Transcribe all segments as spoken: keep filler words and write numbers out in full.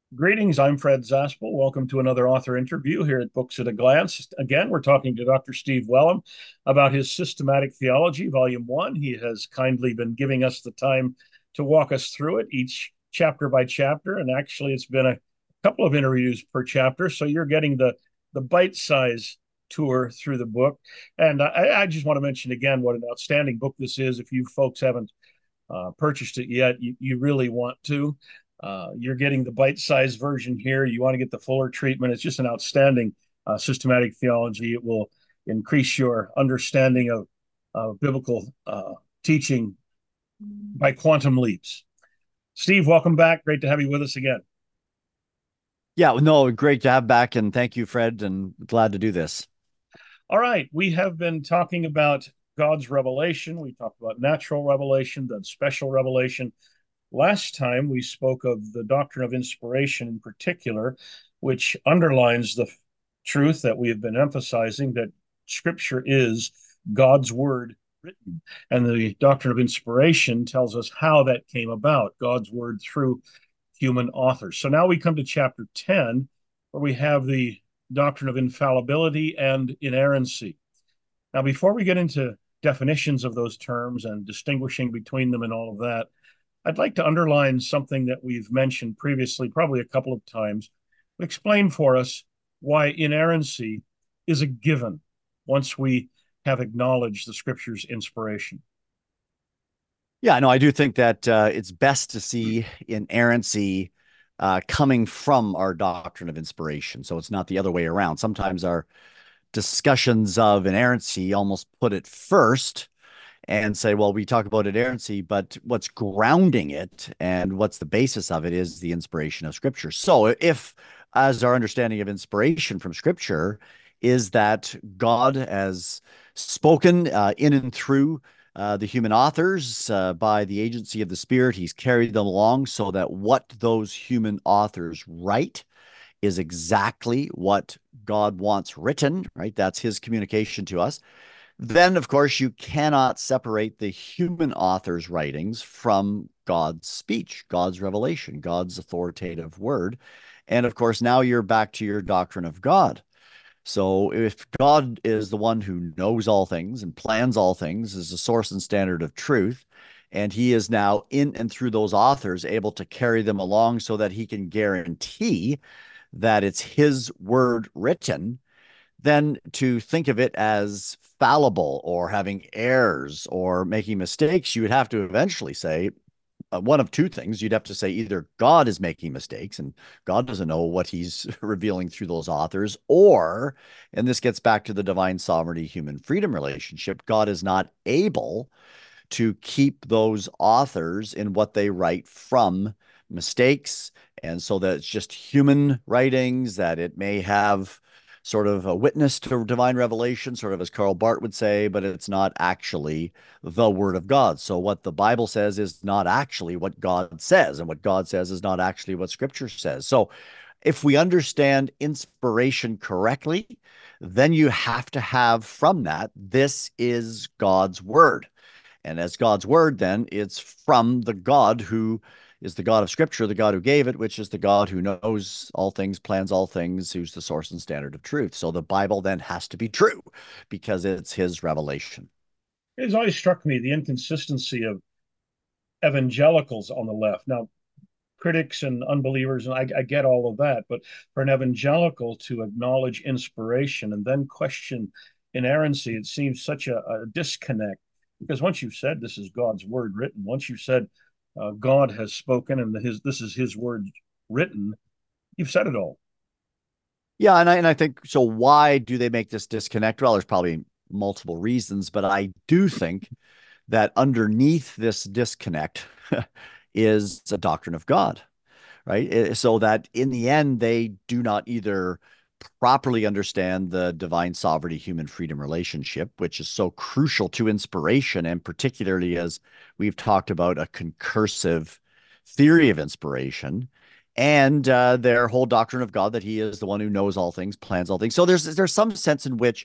Greetings, I'm Fred Zaspel. Welcome to another author interview here at Books at a Glance. Again, we're talking to Doctor Steve Wellum about his Systematic Theology, Volume one. He has kindly been giving us the time to walk us through it, each chapter by chapter. And actually, it's been a couple of interviews per chapter. So you're getting the, the bite size tour through the book. And I, I just want to mention again what an outstanding book this is. If you folks haven't uh, purchased it yet, you, you really want to. Uh, you're getting the bite-sized version here. You want to get the fuller treatment. It's just an outstanding uh, systematic theology. It will increase your understanding of, of biblical uh, teaching by quantum leaps. Steve, welcome back. Great to have you with us again. Yeah, no, great to have back, and thank you, Fred, and glad to do this. All right, we have been talking about God's revelation. We talked about natural revelation, then special revelation. Last time we spoke of the doctrine of inspiration in particular, which underlines the truth that we have been emphasizing that Scripture is God's word written. And the doctrine of inspiration tells us how that came about, God's word through human authors. So now we come to chapter ten, where we have the doctrine of infallibility and inerrancy. Now, before we get into definitions of those terms and distinguishing between them and all of that, I'd like to underline something that we've mentioned previously, probably a couple of times. Explain for us why inerrancy is a given once we have acknowledged the scripture's inspiration. Yeah, no, I do think that uh, it's best to see inerrancy uh, coming from our doctrine of inspiration. So it's not the other way around. Sometimes our discussions of inerrancy almost put it first and say, well, we talk about inerrancy, but what's grounding it and what's the basis of it is the inspiration of Scripture. So if, as our understanding of inspiration from Scripture, is that God has spoken uh, in and through uh, the human authors uh, by the agency of the Spirit, he's carried them along so that what those human authors write is exactly what God wants written, right? That's his communication to us. Then, of course, you cannot separate the human author's writings from God's speech, God's revelation, God's authoritative word. And of course, now you're back to your doctrine of God. So if God is the one who knows all things and plans all things, is the source and standard of truth, and he is now in and through those authors able to carry them along so that he can guarantee that it's his word written, then to think of it as fallible or having errors or making mistakes, you would have to eventually say uh, one of two things. You'd have to say either God is making mistakes and God doesn't know what he's revealing through those authors, or, and this gets back to the divine sovereignty human freedom relationship, God is not able to keep those authors in what they write from mistakes. And so that it's just human writings, that it may have sort of a witness to divine revelation, sort of as Karl Barth would say, but it's not actually the word of God. So what the Bible says is not actually what God says, and what God says is not actually what Scripture says. So if we understand inspiration correctly, then you have to have from that, this is God's word. And as God's word, then it's from the God who is the God of Scripture, the God who gave it, which is the God who knows all things, plans all things, who's the source and standard of truth. So the Bible then has to be true because it's his revelation. It has always struck me the inconsistency of evangelicals on the left. Now, critics and unbelievers, and I, I get all of that, but for an evangelical to acknowledge inspiration and then question inerrancy, it seems such a, a disconnect. Because once you've said this is God's word written, once you've said uh, God has spoken and his this is His word written, you've said it all. Yeah, and I and I think so. Why do they make this disconnect? Well, there's probably multiple reasons, but I do think that underneath this disconnect is a doctrine of God, right? Eh, So that in the end, they do not either properly understand the divine sovereignty human freedom relationship, which is so crucial to inspiration, and particularly as we've talked about a concursive theory of inspiration. And uh, their whole doctrine of God that He is the one who knows all things, plans all things. So there's there's some sense in which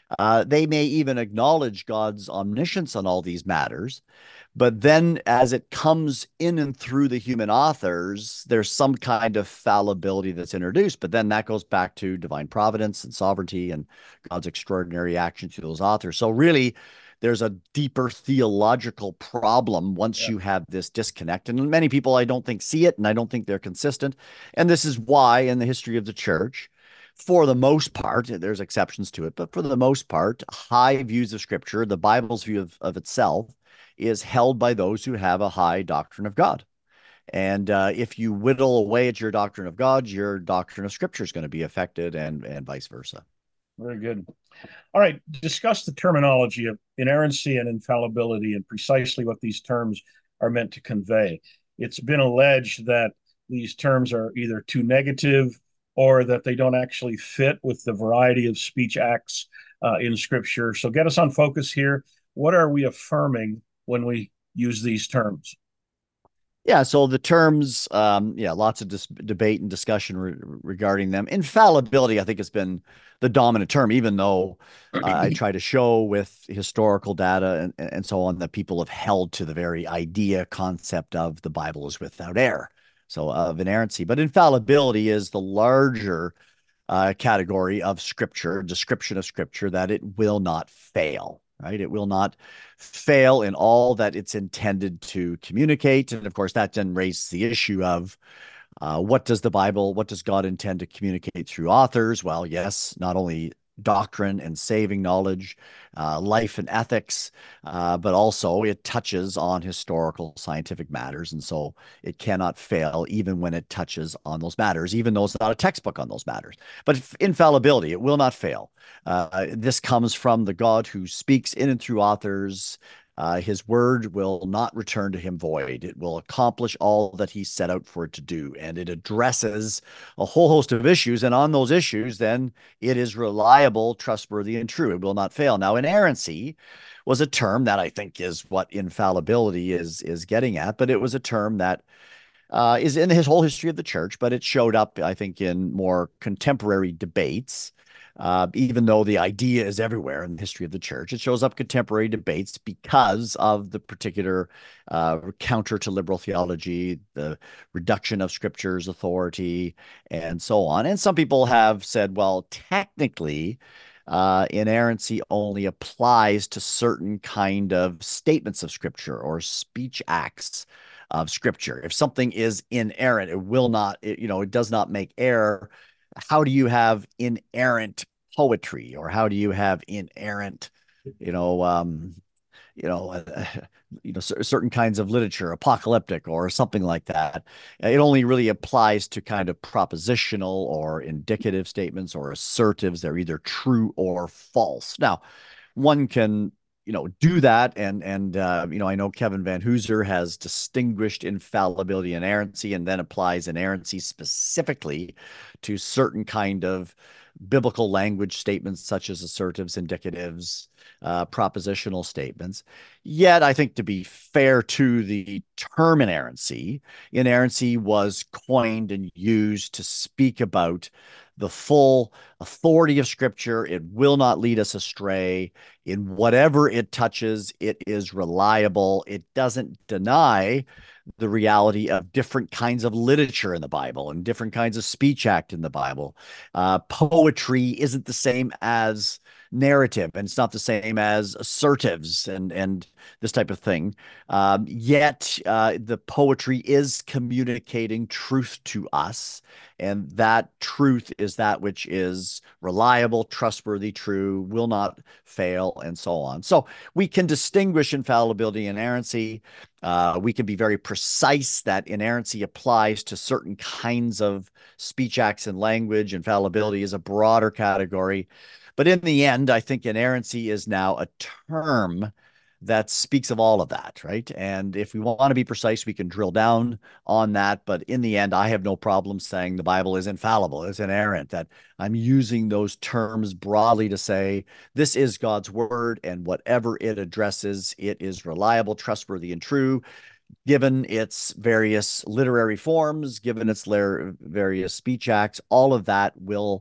Uh, they may even acknowledge God's omniscience on all these matters, but then as it comes in and through the human authors, there's some kind of fallibility that's introduced. But then that goes back to divine providence and sovereignty and God's extraordinary action through those authors. So really, there's a deeper theological problem once Yeah. you have this disconnect. And many people, I don't think, see it, and I don't think they're consistent. And this is why, in the history of the church, for the most part, there's exceptions to it, but for the most part, high views of Scripture, the Bible's view of, of itself, is held by those who have a high doctrine of God. And uh, if you whittle away at your doctrine of God, your doctrine of Scripture is going to be affected, and and vice versa. Very good. All right, discuss the terminology of inerrancy and infallibility and precisely what these terms are meant to convey. It's been alleged that these terms are either too negative or that they don't actually fit with the variety of speech acts uh, in Scripture. So get us on focus here. What are we affirming when we use these terms? Yeah, so the terms, um, yeah, lots of dis debate and discussion re regarding them. Infallibility, I think, has been the dominant term, even though uh, I try to show with historical data and, and so on that people have held to the very idea, concept of the Bible is without error, so of inerrancy. But infallibility is the larger uh, category of Scripture, description of Scripture, that it will not fail. Right? It will not fail in all that it's intended to communicate. And of course, that then raises the issue of uh, what does the Bible, what does God intend to communicate through authors? Well, yes, not only doctrine and saving knowledge, uh, life and ethics, uh, but also it touches on historical scientific matters. And so it cannot fail even when it touches on those matters, even though it's not a textbook on those matters. But infallibility, it will not fail. Uh, this comes from the God who speaks in and through authors. Uh, his word will not return to him void. It will accomplish all that he set out for it to do. And it addresses a whole host of issues. And on those issues, then it is reliable, trustworthy, and true. It will not fail. Now, inerrancy was a term that I think is what infallibility is, is getting at, but it was a term that uh, is in his whole history of the church, but it showed up, I think, in more contemporary debates. Uh, even though the idea is everywhere in the history of the church, it shows up contemporary debates because of the particular uh, counter to liberal theology, the reduction of Scripture's authority, and so on. And some people have said, well, technically, uh, inerrancy only applies to certain kind of statements of Scripture or speech acts of Scripture. If something is inerrant, it will not, it, you know, it does not make error. How do you have inerrant poetry, or how do you have inerrant, you know, um, you know, uh, you know, c- certain kinds of literature, apocalyptic or something like that? It only really applies to kind of propositional or indicative statements or assertives. They're either true or false. Now, one can, you know, do that. And, and, uh, you know, I know Kevin Van Hooser has distinguished infallibility and inerrancy and then applies inerrancy specifically to certain kind of biblical language statements, such as assertives, indicatives, uh, propositional statements. Yet, I think to be fair to the term inerrancy, inerrancy was coined and used to speak about the full authority of Scripture. It will not lead us astray. In whatever it touches, it is reliable. It doesn't deny the reality of different kinds of literature in the Bible and different kinds of speech act in the Bible. Uh, poetry isn't the same as narrative, and it's not the same as assertives and and this type of thing. Um, yet uh, the poetry is communicating truth to us, and that truth is that which is reliable, trustworthy, true, will not fail, and so on. So we can distinguish infallibility and inerrancy. Uh, we can be very precise that inerrancy applies to certain kinds of speech acts and language. Infallibility is a broader category. But in the end, I think inerrancy is now a term that speaks of all of that, right? And if we want to be precise, we can drill down on that. But in the end, I have no problem saying the Bible is infallible, it's inerrant, that I'm using those terms broadly to say this is God's word, and whatever it addresses, it is reliable, trustworthy, and true, given its various literary forms, given its various speech acts. All of that will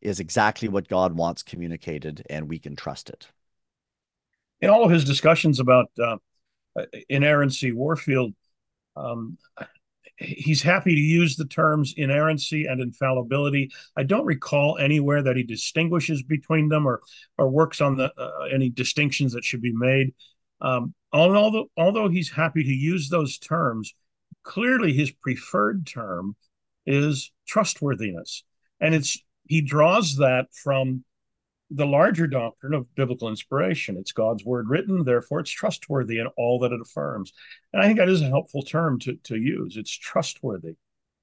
is exactly what God wants communicated, and we can trust it. In all of his discussions about uh, inerrancy, Warfield, um, he's happy to use the terms inerrancy and infallibility. I don't recall anywhere that he distinguishes between them or or works on the uh, any distinctions that should be made. Um, although although he's happy to use those terms, clearly his preferred term is trustworthiness, and it's he draws that from the larger doctrine of biblical inspiration. It's God's word written, therefore it's trustworthy in all that it affirms. And I think that is a helpful term to, to use. It's trustworthy.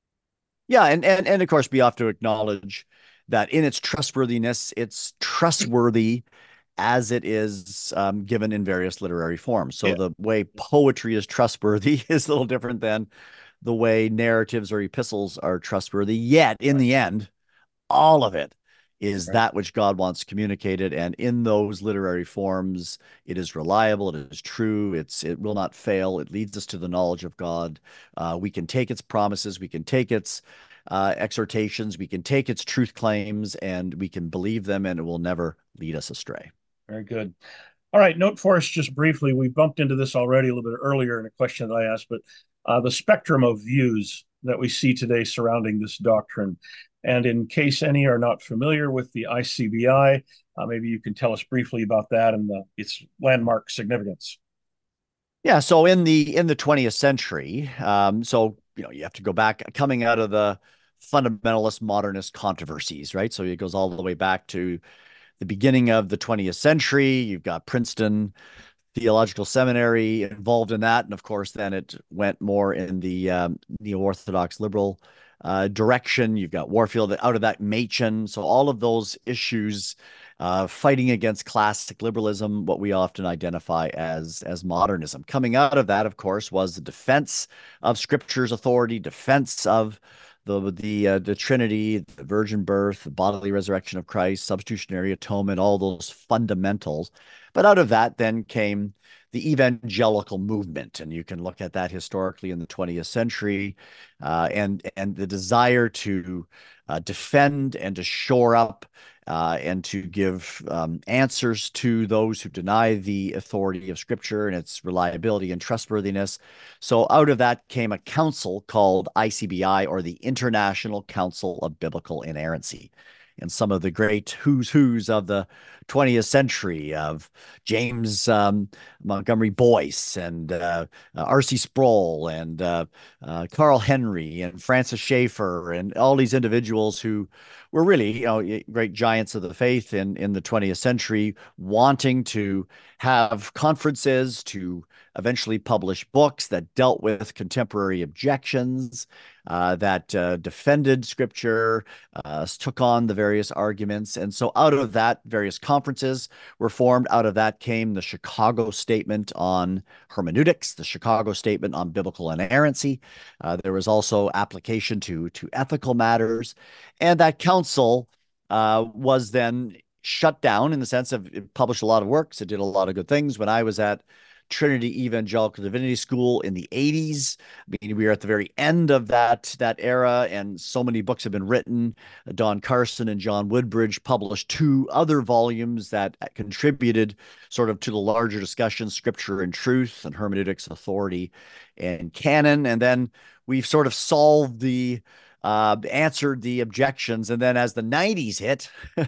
Yeah, and and and of course we have to acknowledge that in its trustworthiness, it's trustworthy as it is um, given in various literary forms. So Yeah, the way poetry is trustworthy is a little different than the way narratives or epistles are trustworthy. Yet in right, the end, all of it is right. that which God wants communicated, and in those literary forms, it is reliable, it is true, it's it will not fail. It leads us to the knowledge of God. Uh, we can take its promises, we can take its uh, exhortations, we can take its truth claims, and we can believe them, and it will never lead us astray. Very good. All right, note for us just briefly. We bumped into this already a little bit earlier in a question that I asked, but uh, the spectrum of views that we see today surrounding this doctrine. And in case any are not familiar with the I C B I, uh, maybe you can tell us briefly about that and the, its landmark significance. Yeah, so in the in the twentieth century, um, so you know you have to go back coming out of the fundamentalist modernist controversies, right? So it goes all the way back to the beginning of the twentieth century. You've got Princeton Theological Seminary involved in that. And of course, then it went more in the um, neo-Orthodox liberal uh, direction. You've got Warfield out of that, Machen. So all of those issues uh, fighting against classic liberalism, what we often identify as, as modernism. Coming out of that, of course, was the defense of Scripture's authority, defense of the the uh, the Trinity, the virgin birth, the bodily resurrection of Christ, substitutionary atonement, all those fundamentals. But out of that then came the evangelical movement, and you can look at that historically in the twentieth century, uh, and and the desire to uh, defend and to shore up uh, and to give um, answers to those who deny the authority of Scripture and its reliability and trustworthiness. So out of that came a council called I C B I, or the International Council of Biblical Inerrancy. And some of the great who's who's of the twentieth century of James um, Montgomery Boyce and uh, uh, R C Sproul and uh, uh, Carl Henry and Francis Schaeffer and all these individuals who were really, you know, great giants of the faith in in the twentieth century, wanting to have conferences to eventually publish books that dealt with contemporary objections, uh, that uh, defended Scripture, uh, took on the various arguments. And so out of that, various conferences were formed. Out of that came the Chicago Statement on Hermeneutics, the Chicago Statement on Biblical Inerrancy. Uh, there was also application to, to ethical matters. And that council uh, was then shut down in the sense of it published a lot of works. It did a lot of good things. When I was at Trinity Evangelical Divinity School in the eighties. I mean, we were at the very end of that that era, and so many books have been written. Don Carson and John Woodbridge published two other volumes that contributed sort of to the larger discussion, Scripture and Truth and Hermeneutics, Authority, and Canon. And then we've sort of solved the uh, answered the objections. And then as the nineties hit,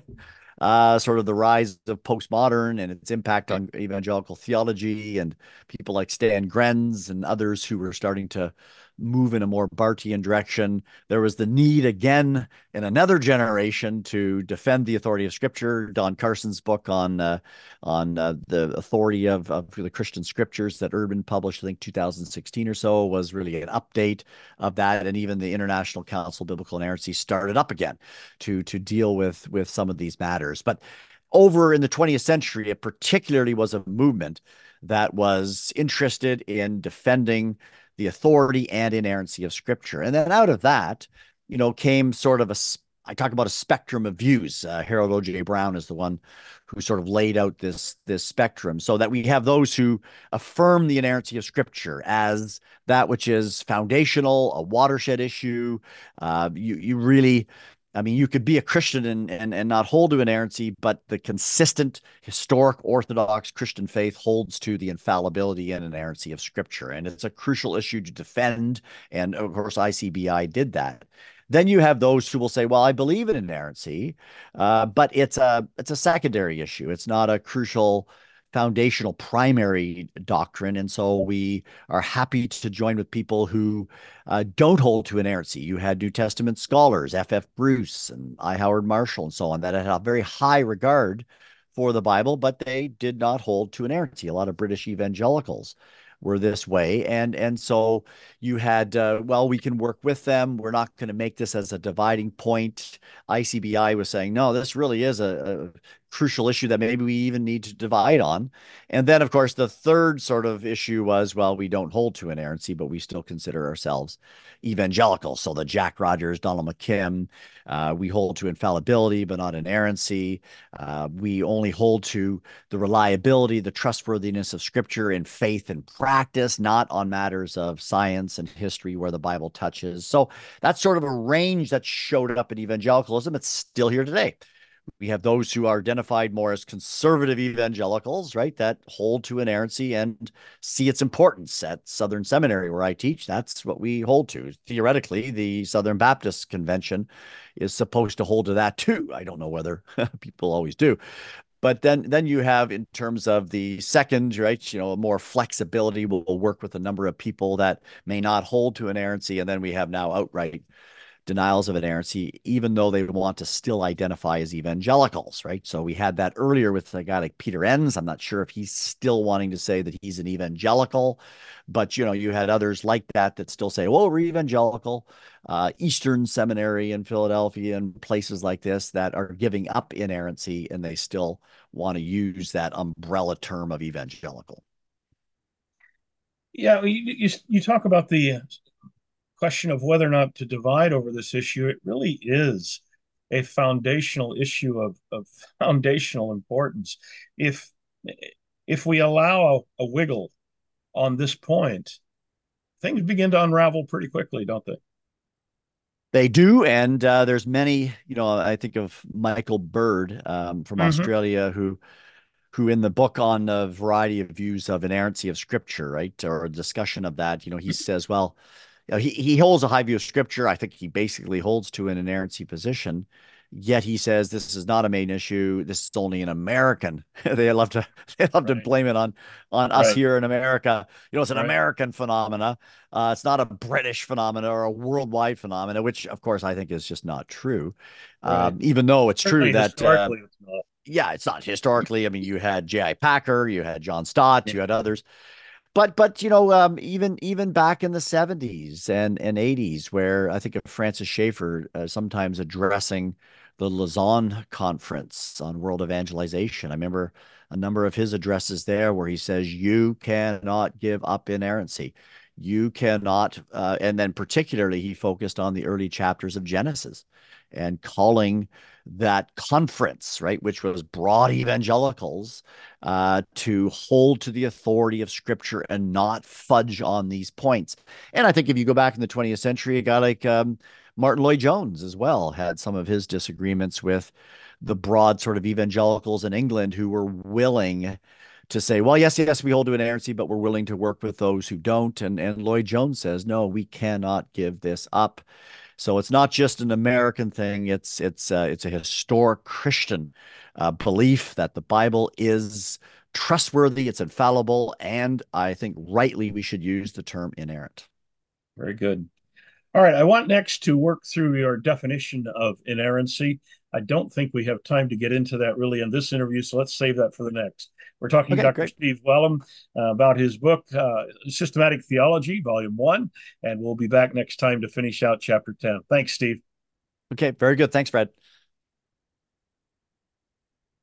uh, sort of the rise of postmodern and its impact on evangelical theology, and people like Stan Grenz and others who were starting to move in a more Barthian direction. There was the need again in another generation to defend the authority of Scripture. Don Carson's book on uh, on uh, the authority of, of the Christian Scriptures that Urban published, I think two thousand sixteen or so, was really an update of that. And even the International Council of Biblical Inerrancy started up again to to deal with with some of these matters. But over in the twentieth century, it particularly was a movement that was interested in defending the authority and inerrancy of Scripture. And then out of that, you know, came sort of a, I talk about a spectrum of views. Uh, Harold O J Brown is the one who sort of laid out this, this spectrum, so that we have those who affirm the inerrancy of Scripture as that which is foundational, a watershed issue. Uh, you, you really I mean, you could be a Christian and, and, and not hold to inerrancy, but the consistent, historic, Orthodox Christian faith holds to the infallibility and inerrancy of Scripture. And it's a crucial issue to defend. And of course, I C B I did that. Then you have those who will say, well, I believe in inerrancy, uh, but it's a it's a secondary issue. It's not a crucial foundational primary doctrine. And so we are happy to join with people who uh, don't hold to inerrancy. You had New Testament scholars, F F. Bruce and I. Howard Marshall, and so on, that had a very high regard for the Bible, but they did not hold to inerrancy. A lot of British evangelicals were this way. And, and so you had, uh, well, we can work with them. We're not going to make this as a dividing point. I C B I was saying, no, this really is a, a crucial issue that maybe we even need to divide on. And then, of course, the third sort of issue was, well, we don't hold to inerrancy, but we still consider ourselves evangelical. So the Jack Rogers, Donald McKim, uh, we hold to infallibility, but not inerrancy. Uh, we only hold to the reliability, the trustworthiness of Scripture in faith and practice, not on matters of science and history where the Bible touches. So that's sort of a range that showed up in evangelicalism. It's still here today. We have those who are identified more as conservative evangelicals, right, that hold to inerrancy and see its importance. At Southern Seminary, where I teach, that's what we hold to. Theoretically, the Southern Baptist Convention is supposed to hold to that too. I don't know whether people always do. But then, then you have, in terms of the second, right, you know, more flexibility. We'll, we'll work with a number of people that may not hold to inerrancy. And then we have now outright denials of inerrancy, even though they want to still identify as evangelicals, right? So we had that earlier with a guy like Peter Enns. I'm not sure if he's still wanting to say that he's an evangelical, but, you know, you had others like that that still say, well, we're evangelical. Uh, Eastern Seminary in Philadelphia and places like this that are giving up inerrancy, and they still want to use that umbrella term of evangelical. Yeah, you, you, you talk about the question of whether or not to divide over this issue. It really is a foundational issue of, of foundational importance. If if we allow a, a wiggle on this point, things begin to unravel pretty quickly, don't they? They do, and uh, there's many. You know, I think of Michael Bird um, from Mm-hmm. Australia, who who in the book on a variety of views of inerrancy of Scripture, right, or a discussion of that, you know, he says, well, you know, he, he holds a high view of Scripture. I think he basically holds to an inerrancy position. Yet he says this is not a main issue. This is only an American. They love to they love to Right, blame it on on us right, here in America. You know, it's an right, American phenomena. Uh, it's not a British phenomena or a worldwide phenomena, which of course I think is just not true. right. Um, even though it's true Certainly that uh, historically, it's not. yeah, it's not historically. I mean, you had J I. Packer, you had John Stott, Yeah. you had others, but but you know, um, even even back in the seventies and and eighties, where I think of Francis Schaeffer uh, sometimes addressing the Lausanne Conference on world evangelization. I remember a number of his addresses there where he says, "You cannot give up inerrancy. You cannot," uh, and then particularly he focused on the early chapters of Genesis and calling that conference, right, which was broad evangelicals, uh, to hold to the authority of Scripture and not fudge on these points. And I think if you go back in the twentieth century, a guy like um, Martin Lloyd-Jones as well had some of his disagreements with the broad sort of evangelicals in England who were willing to say, well, yes, yes, we hold to inerrancy, but we're willing to work with those who don't. And, and Lloyd-Jones says, no, we cannot give this up. So it's not just an American thing. It's it's uh, it's a historic Christian uh, belief that the Bible is trustworthy, it's infallible, and I think rightly we should use the term inerrant. Very good. All right, I want next to work through your definition of inerrancy. I don't think we have time to get into that really in this interview, so let's save that for the next. We're talking to Okay, doctor great. Steve Wellum uh, about his book, uh, Systematic Theology, Volume One, and we'll be back next time to finish out Chapter ten. Thanks, Steve. Okay, very good. Thanks, Fred.